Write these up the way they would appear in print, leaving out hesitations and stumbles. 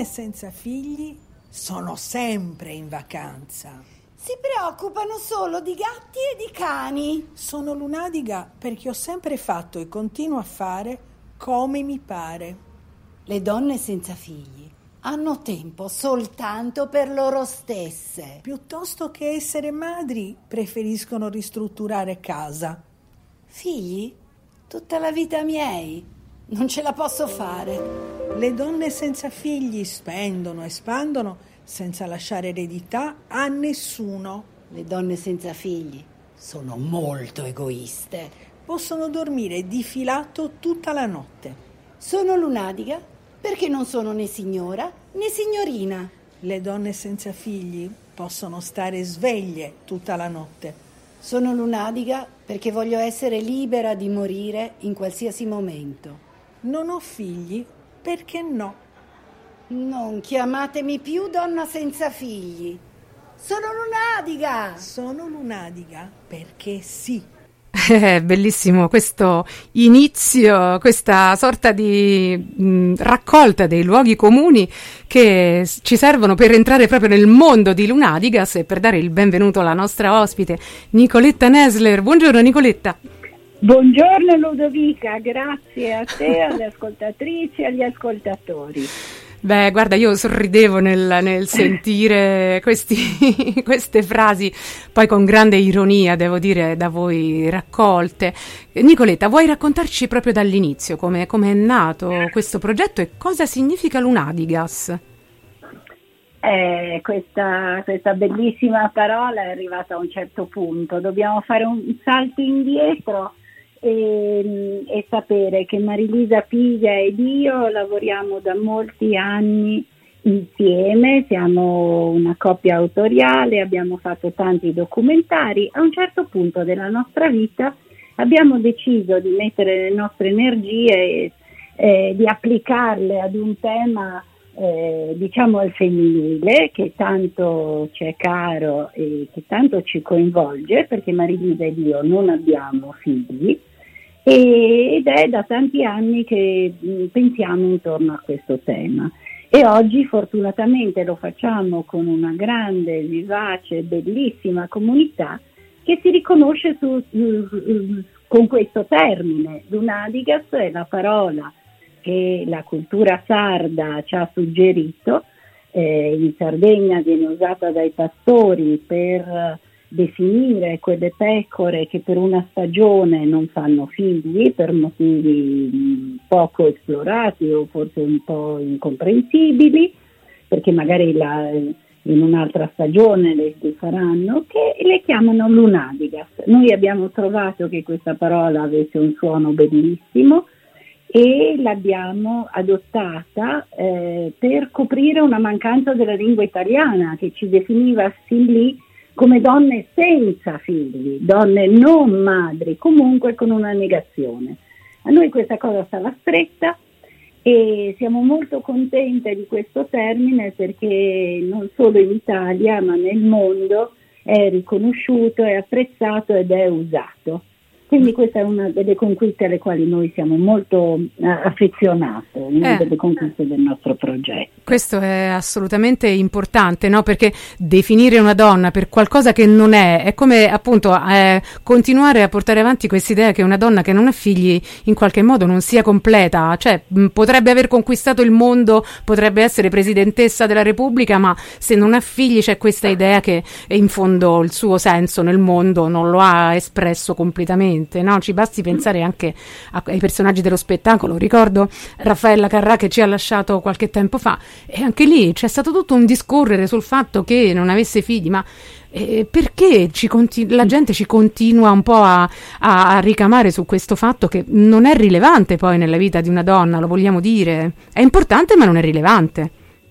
donne senza figli sono sempre in vacanza. Si preoccupano solo di gatti e di cani. Sono lunadiga perché ho sempre fatto e continuo a fare come mi pare. Le donne senza figli hanno tempo soltanto per loro stesse. Piuttosto che essere madri, preferiscono ristrutturare casa. Figli? Tutta la vita miei. Non ce la posso fare. Le donne senza figli spendono e spandono senza lasciare eredità a nessuno. Le donne senza figli sono molto egoiste. Possono dormire di filato tutta la notte. Sono lunadiga perché non sono né signora né signorina. Le donne senza figli possono stare sveglie tutta la notte. Sono lunadiga perché voglio essere libera di morire in qualsiasi momento. Non ho figli perché no. Non chiamatemi più donna senza figli. Sono lunadiga. Sono lunadiga perché sì. Bellissimo questo inizio, questa sorta di raccolta dei luoghi comuni che ci servono per entrare proprio nel mondo di Lunadigas e per dare il benvenuto alla nostra ospite Nicoletta Nesler. Buongiorno Nicoletta. Buongiorno Ludovica, grazie a te, alle ascoltatrici e agli ascoltatori. Beh, guarda, io sorridevo nel sentire queste frasi, poi con grande ironia, devo dire, da voi raccolte. Nicoletta, vuoi raccontarci proprio dall'inizio come è nato questo progetto e cosa significa Lunadigas? Questa bellissima parola è arrivata a un certo punto, dobbiamo fare un salto indietro e sapere che Marilisa Piglia ed io lavoriamo da molti anni insieme, siamo una coppia autoriale, abbiamo fatto tanti documentari. A un certo punto della nostra vita abbiamo deciso di mettere le nostre energie e di applicarle ad un tema diciamo al femminile che tanto ci è caro e che tanto ci coinvolge, perché Marilisa ed io non abbiamo figli ed è da tanti anni che pensiamo intorno a questo tema e oggi fortunatamente lo facciamo con una grande, vivace, bellissima comunità che si riconosce con questo termine. Lunadigas è la parola che la cultura sarda ci ha suggerito. In Sardegna viene usata dai pastori per definire quelle pecore che per una stagione non fanno figli per motivi poco esplorati o forse un po' incomprensibili, perché magari in un'altra stagione le faranno, che le chiamano lunadigas. Noi abbiamo trovato che questa parola avesse un suono bellissimo e l'abbiamo adottata per coprire una mancanza della lingua italiana che ci definiva sin lì come donne senza figli, donne non madri, comunque con una negazione. A noi questa cosa stava stretta e siamo molto contente di questo termine perché non solo in Italia ma nel mondo è riconosciuto, è apprezzato ed è usato. Quindi questa è una delle conquiste alle quali noi siamo molto affezionate, una delle conquiste del nostro progetto. Questo è assolutamente importante, no? Perché definire una donna per qualcosa che non è come appunto continuare a portare avanti quest'idea che una donna che non ha figli in qualche modo non sia completa, cioè potrebbe aver conquistato il mondo, potrebbe essere presidentessa della Repubblica, ma se non ha figli c'è questa idea che in fondo il suo senso nel mondo non lo ha espresso completamente. No? Ci basti pensare anche ai personaggi dello spettacolo. Ricordo Raffaella Carrà che ci ha lasciato qualche tempo fa e anche lì c'è stato tutto un discorrere sul fatto che non avesse figli, ma perché la gente ci continua un po' a ricamare su questo fatto che non è rilevante poi nella vita di una donna, lo vogliamo dire? È importante ma non è rilevante.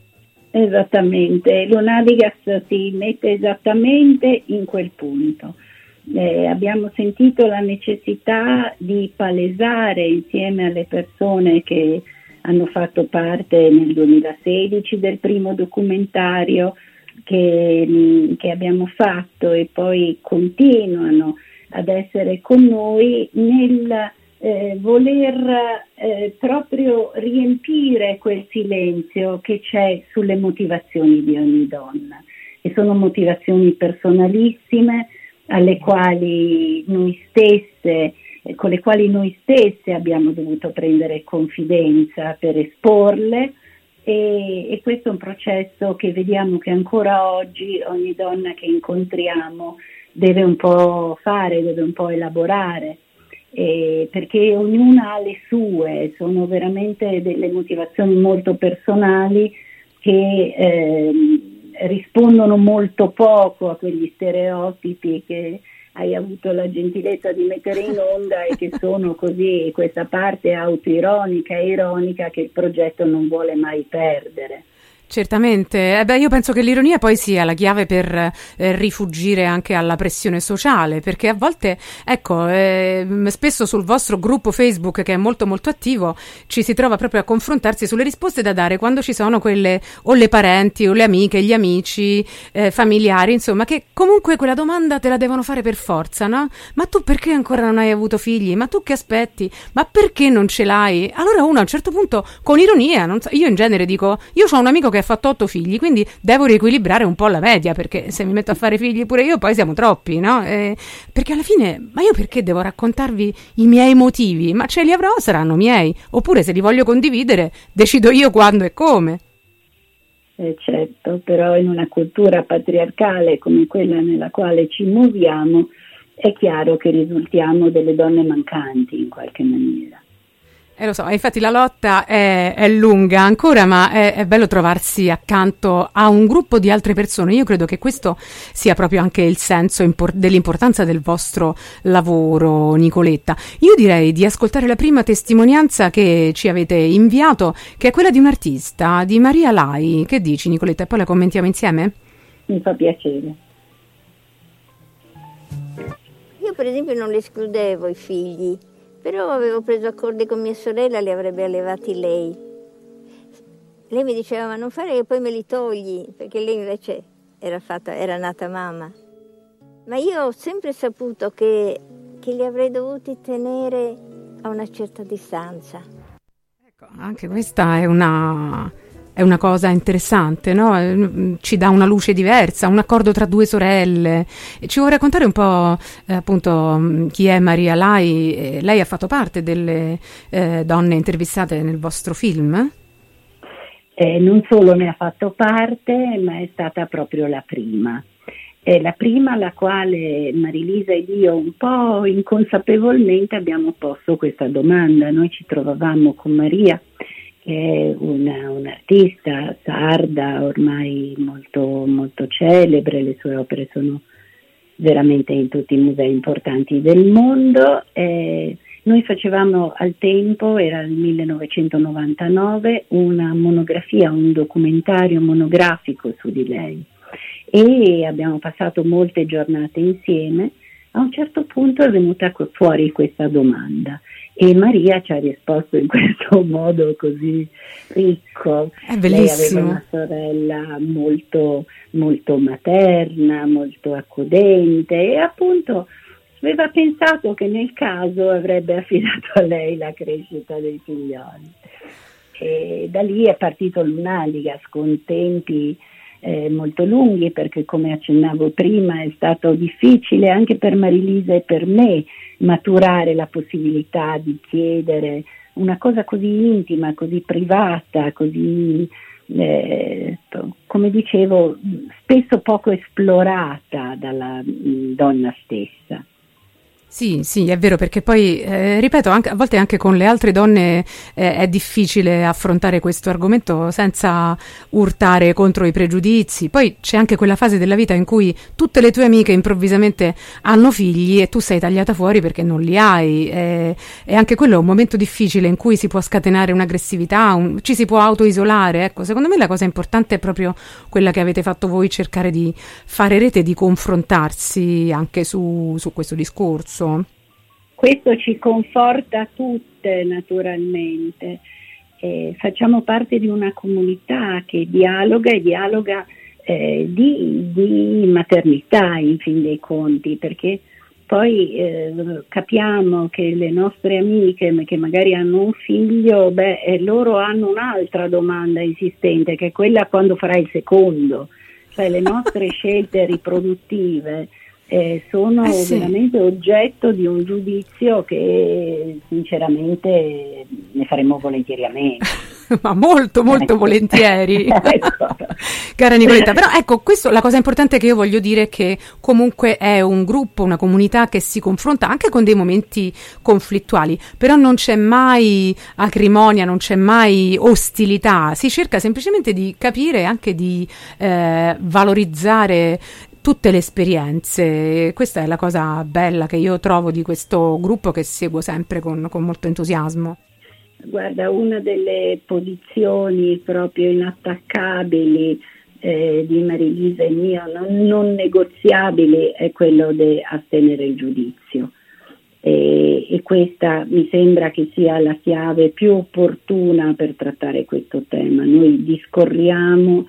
Esattamente, Lunadigas si mette esattamente in quel punto. Abbiamo sentito la necessità di palesare insieme alle persone che hanno fatto parte nel 2016 del primo documentario che abbiamo fatto e poi continuano ad essere con noi nel voler proprio riempire quel silenzio che c'è sulle motivazioni di ogni donna, e sono motivazioni personalissime alle quali noi stesse, con le quali noi stesse abbiamo dovuto prendere confidenza per esporle, e questo è un processo che vediamo che ancora oggi ogni donna che incontriamo deve un po' fare, deve un po' elaborare, perché ognuna ha le sue, sono veramente delle motivazioni molto personali che rispondono molto poco a quegli stereotipi che hai avuto la gentilezza di mettere in onda e che sono così, questa parte autoironica e ironica che il progetto non vuole mai perdere. Certamente, io penso che l'ironia poi sia la chiave per rifuggire anche alla pressione sociale, perché a volte, ecco, spesso sul vostro gruppo Facebook, che è molto molto attivo, ci si trova proprio a confrontarsi sulle risposte da dare quando ci sono quelle, o le parenti o le amiche, gli amici, familiari, insomma, che comunque quella domanda te la devono fare per forza, no? Ma tu perché ancora non hai avuto figli? Ma tu che aspetti? Ma perché non ce l'hai? Allora uno a un certo punto, con ironia, non so, io in genere dico, io ho un amico che ha fatto 8 figli, quindi devo riequilibrare un po' la media, perché se mi metto a fare figli pure io poi siamo troppi, no? Perché alla fine, ma io perché devo raccontarvi i miei motivi? Ma ce li avrò, saranno miei, oppure se li voglio condividere decido io quando e come. Certo, però in una cultura patriarcale come quella nella quale ci muoviamo è chiaro che risultiamo delle donne mancanti in qualche maniera. Lo so, infatti la lotta è lunga ancora, ma è bello trovarsi accanto a un gruppo di altre persone. Io credo che questo sia proprio anche il senso dell'importanza del vostro lavoro, Nicoletta. Io direi di ascoltare la prima testimonianza che ci avete inviato, che è quella di un artista, di Maria Lai. Che dici, Nicoletta? E poi la commentiamo insieme? Mi fa piacere. Io per esempio non le escludevo i figli, però avevo preso accordi con mia sorella, li avrebbe allevati lei. Lei mi diceva, ma non fare che poi me li togli, perché lei invece era nata mamma. Ma io ho sempre saputo che li avrei dovuti tenere a una certa distanza. Ecco, anche questa è una cosa interessante, no? Ci dà una luce diversa, un accordo tra due sorelle. Ci vuoi raccontare un po' appunto chi è Maria Lai? Lei ha fatto parte delle donne intervistate nel vostro film? Non solo ne ha fatto parte, ma è stata proprio la prima. È la prima alla quale Marilisa ed io un po' inconsapevolmente abbiamo posto questa domanda. Noi ci trovavamo con Maria, che è un'artista sarda ormai molto, molto celebre, le sue opere sono veramente in tutti i musei importanti del mondo. Noi facevamo al tempo, era il 1999, una monografia, un documentario monografico su di lei, e abbiamo passato molte giornate insieme. A un certo punto è venuta fuori questa domanda e Maria ci ha risposto in questo modo così ricco. È bellissimo. Lei aveva una sorella molto, molto materna, molto accudente, e appunto aveva pensato che nel caso avrebbe affidato a lei la crescita dei figlioli. E da lì è partito l'Unaligas con tempi molto lunghi, perché come accennavo prima è stato difficile anche per Marilisa e per me maturare la possibilità di chiedere una cosa così intima, così privata, così come dicevo spesso poco esplorata dalla donna stessa. Sì, è vero, perché poi, ripeto, a volte anche con le altre donne è difficile affrontare questo argomento senza urtare contro i pregiudizi. Poi c'è anche quella fase della vita in cui tutte le tue amiche improvvisamente hanno figli e tu sei tagliata fuori perché non li hai. E anche quello è un momento difficile in cui si può scatenare un'aggressività, ci si può autoisolare. Ecco, secondo me la cosa importante è proprio quella che avete fatto voi, cercare di fare rete, di confrontarsi anche su questo discorso. Questo ci conforta tutte, naturalmente. Facciamo parte di una comunità che dialoga di maternità, in fin dei conti, perché poi capiamo che le nostre amiche che magari hanno un figlio, loro hanno un'altra domanda insistente, che è quella: quando farai il secondo? Cioè le nostre scelte riproduttive sono veramente oggetto di un giudizio che sinceramente ne faremo volentieri a meno. Ma molto volentieri. Ecco. Cara Nicoletta, però ecco, questo, la cosa importante che io voglio dire è che comunque è un gruppo, una comunità che si confronta anche con dei momenti conflittuali, però non c'è mai acrimonia, non c'è mai ostilità, si cerca semplicemente di capire, anche di valorizzare tutte le esperienze. Questa è la cosa bella che io trovo di questo gruppo, che seguo sempre con molto entusiasmo. Guarda, una delle posizioni proprio inattaccabili di Marilisa e mia, non negoziabili, è quello di astenere il giudizio. E questa mi sembra che sia la chiave più opportuna per trattare questo tema. Noi discorriamo,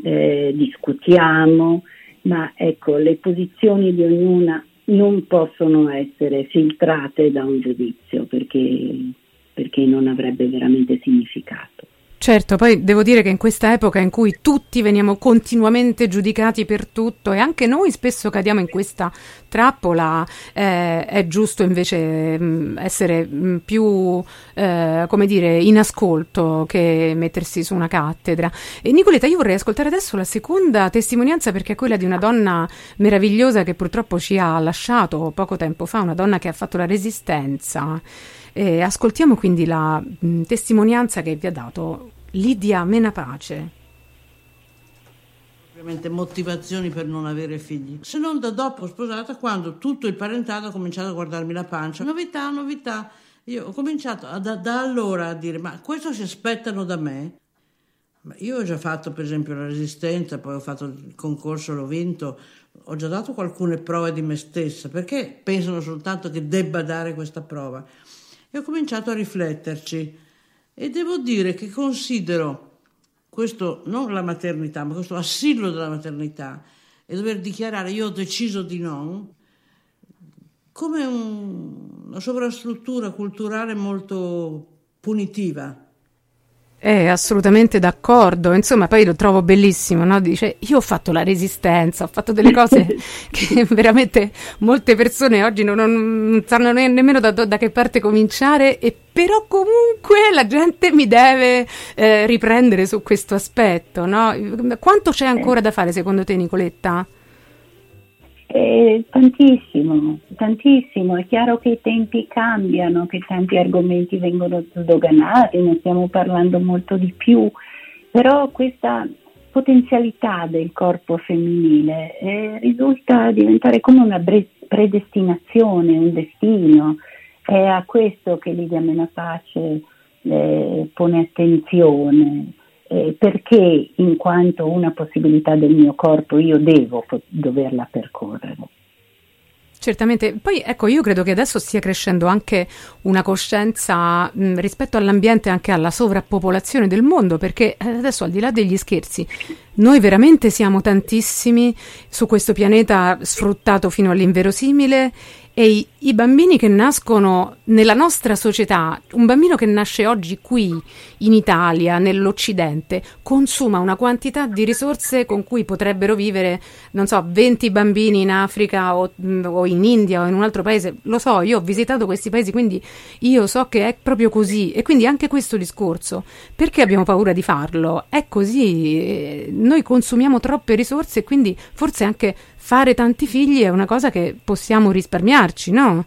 discutiamo, ma ecco, le posizioni di ognuna non possono essere filtrate da un giudizio, perché non avrebbe veramente significato. Certo, poi devo dire che in questa epoca in cui tutti veniamo continuamente giudicati per tutto, e anche noi spesso cadiamo in questa trappola, è giusto invece essere più, come dire, in ascolto che mettersi su una cattedra. E Nicoletta, io vorrei ascoltare adesso la seconda testimonianza, perché è quella di una donna meravigliosa che purtroppo ci ha lasciato poco tempo fa, una donna che ha fatto la resistenza. Ascoltiamo quindi la testimonianza che vi ha dato Lidia Menapace. Ovviamente motivazioni per non avere figli, se non da dopo sposata, quando tutto il parentato ha cominciato a guardarmi la pancia. Novità. Io ho cominciato da allora a dire: ma questo si aspettano da me? Ma io ho già fatto per esempio la resistenza, poi ho fatto il concorso, l'ho vinto, ho già dato alcune prove di me stessa, perché pensano soltanto che debba dare questa prova? E ho cominciato a rifletterci, e devo dire che considero questo, non la maternità, ma questo assillo della maternità, e dover dichiarare io ho deciso di no, come una sovrastruttura culturale molto punitiva. Assolutamente d'accordo, insomma, poi lo trovo bellissimo, no? Dice: io ho fatto la resistenza, ho fatto delle cose che veramente molte persone oggi non sanno nemmeno da che parte cominciare, e però comunque la gente mi deve riprendere su questo aspetto, no? Quanto c'è ancora da fare secondo te, Nicoletta? Tantissimo, è chiaro che i tempi cambiano, che tanti argomenti vengono sdoganati, ne stiamo parlando molto di più, però questa potenzialità del corpo femminile risulta diventare come una predestinazione, un destino. È a questo che Lidia Menapace pone attenzione. Perché in quanto una possibilità del mio corpo io devo doverla percorrere. Certamente, poi ecco, io credo che adesso stia crescendo anche una coscienza rispetto all'ambiente, anche alla sovrappopolazione del mondo, perché adesso, al di là degli scherzi, noi veramente siamo tantissimi su questo pianeta sfruttato fino all'inverosimile, e i bambini che nascono nella nostra società, un bambino che nasce oggi qui in Italia, nell'Occidente, consuma una quantità di risorse con cui potrebbero vivere, non so, 20 bambini in Africa o in India o in un altro paese. Lo so, io ho visitato questi paesi, quindi io so che è proprio così. E quindi anche questo discorso, perché abbiamo paura di farlo? È così, noi consumiamo troppe risorse, e quindi forse anche fare tanti figli è una cosa che possiamo risparmiarci, no?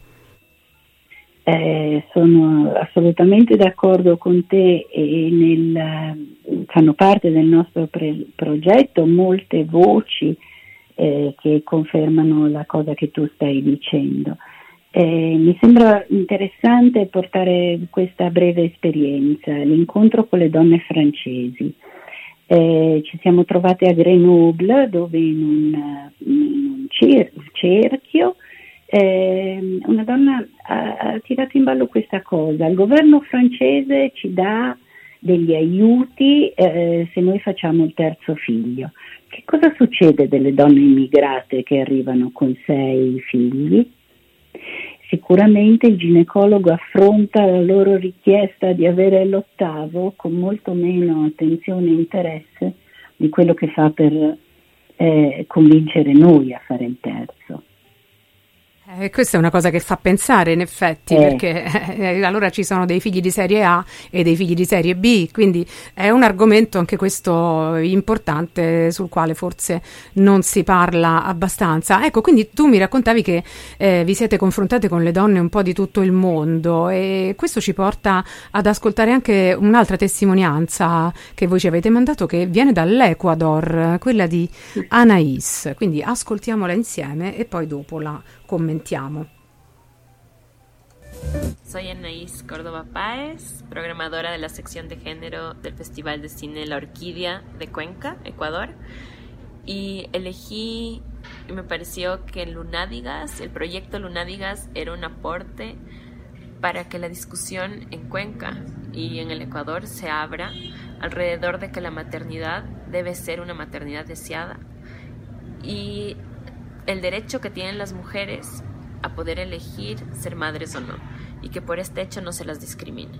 Sono assolutamente d'accordo con te, e fanno parte del nostro progetto molte voci che confermano la cosa che tu stai dicendo. Mi sembra interessante portare questa breve esperienza, l'incontro con le donne francesi. Ci siamo trovate a Grenoble, dove in un cerchio una donna ha tirato in ballo questa cosa: il governo francese ci dà degli aiuti se noi facciamo il terzo figlio. Che cosa succede delle donne immigrate che arrivano con 6 figli? Sicuramente il ginecologo affronta la loro richiesta di avere l'8º con molto meno attenzione e interesse di quello che fa per convincere noi a fare il terzo. Questa è una cosa che fa pensare in effetti, perché allora ci sono dei figli di serie A e dei figli di serie B, quindi è un argomento anche questo importante sul quale forse non si parla abbastanza. Ecco, quindi tu mi raccontavi che vi siete confrontate con le donne un po' di tutto il mondo, e questo ci porta ad ascoltare anche un'altra testimonianza che voi ci avete mandato, che viene dall'Ecuador, quella di Anaïs. Quindi ascoltiamola insieme e poi dopo la commentiamo. Soy Anaís Córdoba Páez, programadora de la sección de género del Festival de Cine La Orquídea de Cuenca, Ecuador, y elegí, y me pareció que Lunádigas, el proyecto Lunádigas, era un aporte para que la discusión en Cuenca y en el Ecuador se abra alrededor de que la maternidad debe ser una maternidad deseada y el derecho que tienen las mujeres a poder elegir ser madres o no, y que por este hecho no se las discrimine.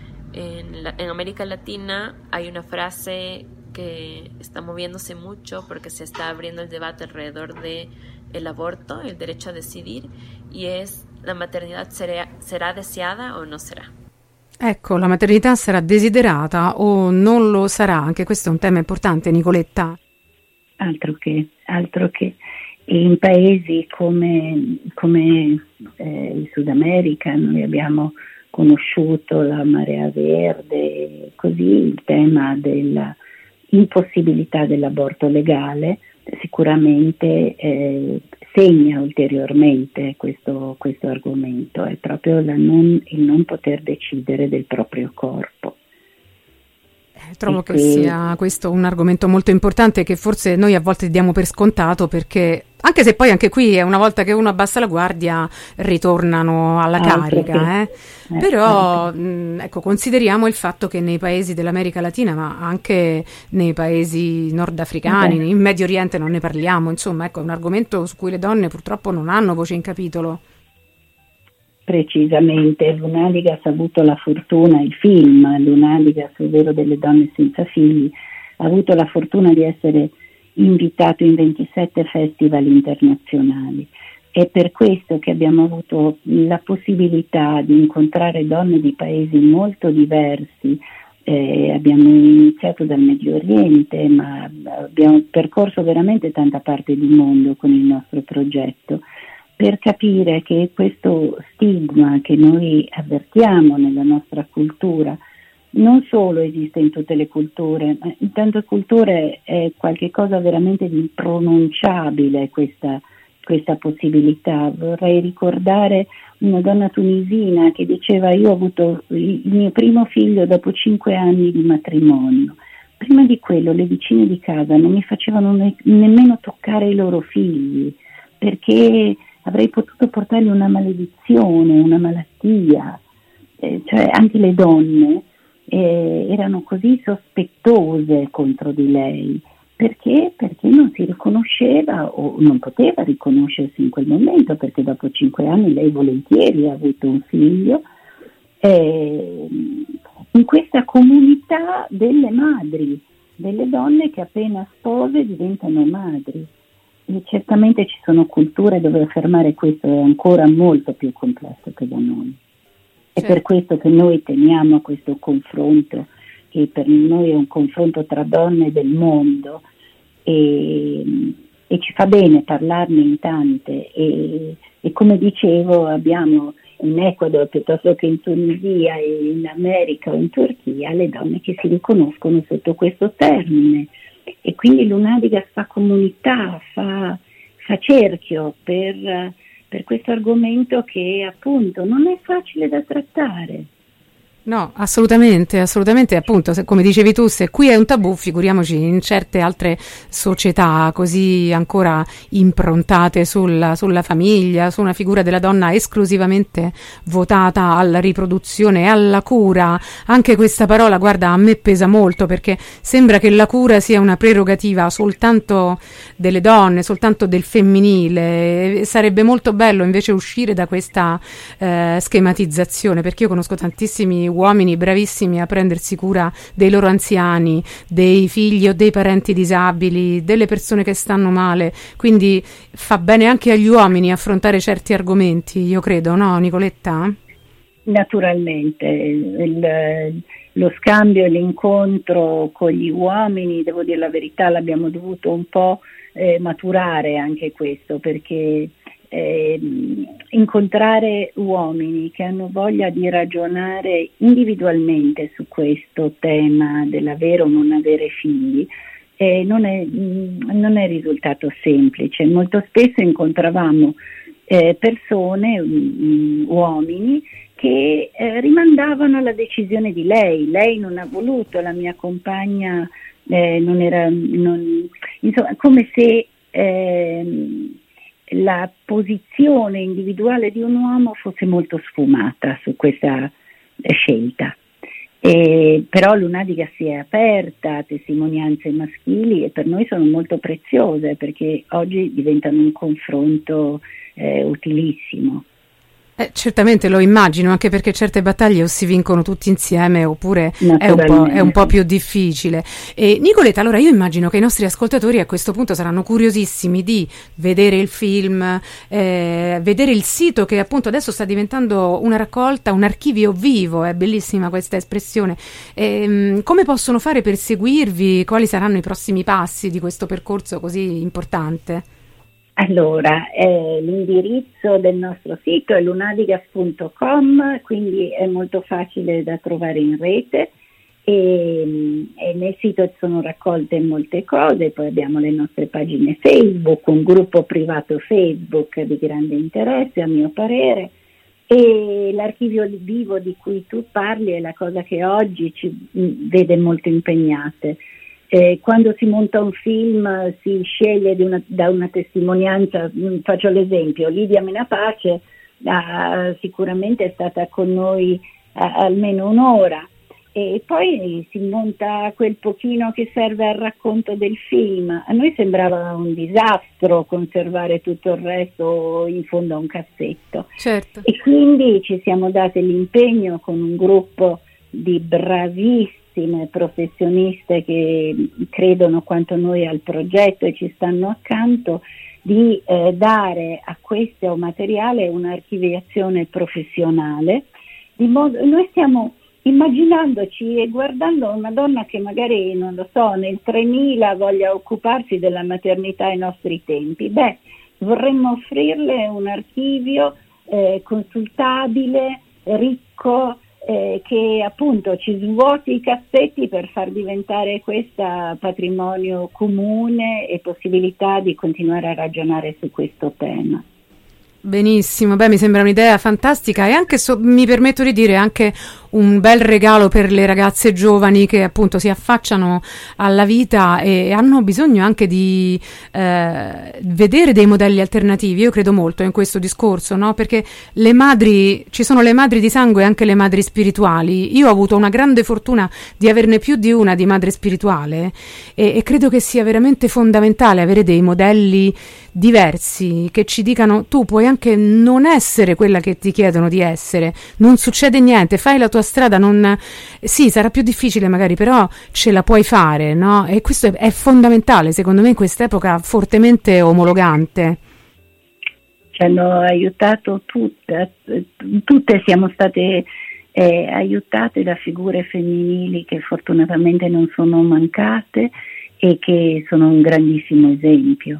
En América Latina hay una frase que está moviéndose mucho porque se está abriendo el debate alrededor de el aborto, el derecho a decidir, y es: ¿la maternidad será deseada o no será? Ecco, la maternità sarà desiderata o non lo sarà? Anche questo è un tema importante, Nicoletta. Altro che. In paesi come il Sud America noi abbiamo conosciuto la Marea Verde, così il tema della impossibilità dell'aborto legale sicuramente segna ulteriormente questo argomento, è proprio il non poter decidere del proprio corpo. Trovo che sia questo un argomento molto importante che forse noi a volte diamo per scontato, perché anche se poi anche qui una volta che uno abbassa la guardia ritornano alla carica, però ecco, consideriamo il fatto che nei paesi dell'America Latina, ma anche nei paesi nordafricani, in Medio Oriente non ne parliamo, insomma, ecco, è un argomento su cui le donne purtroppo non hanno voce in capitolo. Precisamente, Lunádigas ha avuto la fortuna, il film Lunádigas, ovvero delle donne senza figli, ha avuto la fortuna di essere invitato in 27 festival internazionali. È per questo che abbiamo avuto la possibilità di incontrare donne di paesi molto diversi. Abbiamo iniziato dal Medio Oriente, ma abbiamo percorso veramente tanta parte del mondo con il nostro progetto, per capire che questo stigma che noi avvertiamo nella nostra cultura non solo esiste in tutte le culture, ma in tante culture è qualcosa veramente di impronunciabile questa possibilità. Vorrei ricordare una donna tunisina che diceva: io ho avuto il mio primo figlio dopo 5 anni di matrimonio. Prima di quello le vicine di casa non mi facevano nemmeno toccare i loro figli, perché avrei potuto portargli una maledizione, una malattia, cioè anche le donne erano così sospettose contro di lei, perché non si riconosceva o non poteva riconoscersi in quel momento, perché dopo 5 anni lei volentieri ha avuto un figlio, in questa comunità delle madri, delle donne che appena spose diventano madri. E certamente ci sono culture dove affermare questo è ancora molto più complesso che da noi. È per questo che noi teniamo a questo confronto, che per noi è un confronto tra donne del mondo, e ci fa bene parlarne in tante. E come dicevo, abbiamo in Ecuador piuttosto che in Tunisia, in America o in Turchia, le donne che si riconoscono sotto questo termine. E quindi Lunádigas fa comunità, fa cerchio per questo argomento che appunto non è facile da trattare. No, assolutamente, appunto, come dicevi tu, se qui è un tabù, figuriamoci in certe altre società così ancora improntate sulla famiglia, su una figura della donna esclusivamente votata alla riproduzione e alla cura. Anche questa parola, guarda, a me pesa molto, perché sembra che la cura sia una prerogativa soltanto delle donne, soltanto del femminile. Sarebbe molto bello invece uscire da questa schematizzazione, perché io conosco tantissimi uomini bravissimi a prendersi cura dei loro anziani, dei figli o dei parenti disabili, delle persone che stanno male, quindi fa bene anche agli uomini affrontare certi argomenti, io credo, no Nicoletta? Naturalmente, lo scambio e l'incontro con gli uomini, devo dire la verità, l'abbiamo dovuto un po' maturare anche questo, perché incontrare uomini che hanno voglia di ragionare individualmente su questo tema dell'avere o non avere figli non è risultato semplice. Molto spesso incontravamo persone, uomini, che rimandavano la decisione di lei non ha voluto, la mia compagna insomma, come se la posizione individuale di un uomo fosse molto sfumata su questa scelta. Però l'Unadica si è aperta a testimonianze maschili e per noi sono molto preziose, perché oggi diventano un confronto utilissimo. Certamente lo immagino, anche perché certe battaglie o si vincono tutti insieme oppure è un po' più difficile. E Nicoletta, allora io immagino che i nostri ascoltatori a questo punto saranno curiosissimi di vedere il film, vedere il sito che appunto adesso sta diventando una raccolta, un archivio vivo, è bellissima questa espressione. Come possono fare per seguirvi? Quali saranno i prossimi passi di questo percorso così importante? Allora, l'indirizzo del nostro sito è lunadigas.com, quindi è molto facile da trovare in rete e nel sito sono raccolte molte cose, poi abbiamo le nostre pagine Facebook, un gruppo privato Facebook di grande interesse a mio parere, e l'archivio vivo di cui tu parli è la cosa che oggi ci vede molto impegnate. Quando si monta un film si sceglie da una testimonianza, faccio l'esempio, Lidia Menapace sicuramente è stata con noi almeno un'ora, e poi si monta quel pochino che serve al racconto del film. A noi sembrava un disastro conservare tutto il resto in fondo a un cassetto. Certo. E quindi ci siamo date l'impegno con un gruppo di bravissimi professioniste che credono quanto noi al progetto e ci stanno accanto, di dare a questo materiale un'archiviazione professionale, noi stiamo immaginandoci e guardando una donna che magari, non lo so, nel 3000 voglia occuparsi della maternità ai nostri tempi. Vorremmo offrirle un archivio consultabile, ricco, che appunto ci svuoti i cassetti per far diventare questo patrimonio comune e possibilità di continuare a ragionare su questo tema. Benissimo, mi sembra un'idea fantastica e anche, mi permetto di dire, anche un bel regalo per le ragazze giovani che appunto si affacciano alla vita e hanno bisogno anche di vedere dei modelli alternativi. Io credo molto in questo discorso, no? Perché ci sono le madri di sangue e anche le madri spirituali. Io ho avuto una grande fortuna di averne più di una di madre spirituale e credo che sia veramente fondamentale avere dei modelli diversi che ci dicano: tu puoi anche non essere quella che ti chiedono di essere, non succede niente, fai la tua strada, sì, sarà più difficile magari, però ce la puoi fare, no? E questo è fondamentale, secondo me, in quest'epoca fortemente omologante. Ci hanno aiutato tutte siamo state aiutate da figure femminili che fortunatamente non sono mancate e che sono un grandissimo esempio.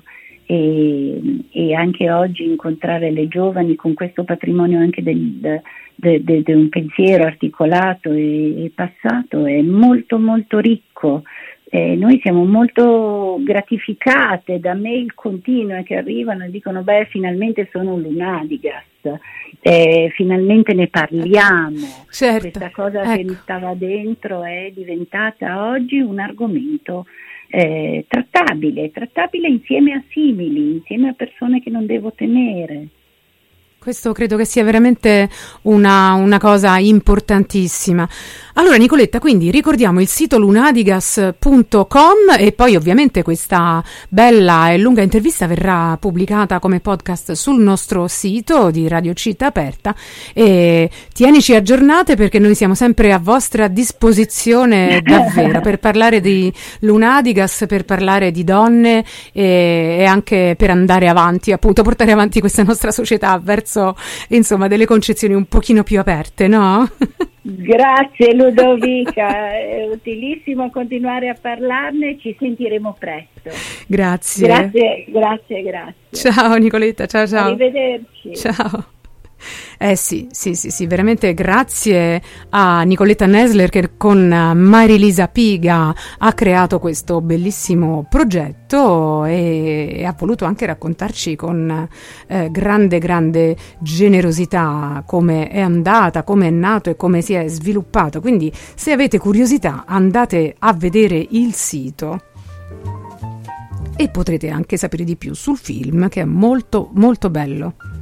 E anche oggi incontrare le giovani con questo patrimonio anche di un pensiero articolato e passato è molto molto ricco. Noi siamo molto gratificate da mail continue che arrivano e dicono: finalmente sono un Lunadigas. finalmente ne parliamo. Certo, Questa cosa che mi stava dentro è diventata oggi un argomento trattabile insieme a simili, insieme a persone che non devo temere. Questo credo che sia veramente una cosa importantissima. Allora Nicoletta, quindi ricordiamo il sito lunadigas.com e poi ovviamente questa bella e lunga intervista verrà pubblicata come podcast sul nostro sito di Radio Città Aperta, e tienici aggiornate perché noi siamo sempre a vostra disposizione davvero per parlare di Lunadigas, per parlare di donne e anche per andare avanti, appunto portare avanti questa nostra società verso, insomma, delle concezioni un pochino più aperte, no? Grazie Ludovica, è utilissimo continuare a parlarne, ci sentiremo presto. Grazie. Grazie. Ciao Nicoletta, ciao. Arrivederci. Ciao. Sì, veramente grazie a Nicoletta Nesler che con Marilisa Piga ha creato questo bellissimo progetto e ha voluto anche raccontarci con grande generosità come è andata, come è nato e come si è sviluppato. Quindi se avete curiosità andate a vedere il sito e potrete anche sapere di più sul film, che è molto molto bello.